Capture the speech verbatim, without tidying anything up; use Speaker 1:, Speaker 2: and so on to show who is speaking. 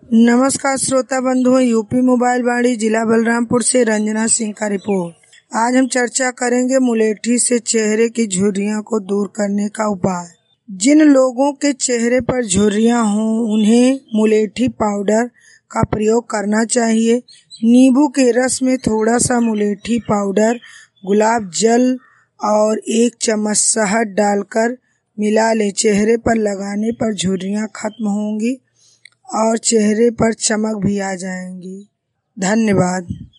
Speaker 1: नमस्कार श्रोता बंधुओं, यूपी मोबाइल वाणी जिला बलरामपुर से रंजना सिंह का रिपोर्ट। आज हम चर्चा करेंगे मुलेठी से चेहरे की झुर्रियों को दूर करने का उपाय। जिन लोगों के चेहरे पर झुर्रियां हों उन्हें मुलेठी पाउडर का प्रयोग करना चाहिए। नींबू के रस में थोड़ा सा मुलेठी पाउडर, गुलाब जल और एक चम्मच शहद डालकर मिला ले। चेहरे पर लगाने पर झुर्रियां खत्म होंगी और चेहरे पर चमक भी आ जाएंगी। धन्यवाद।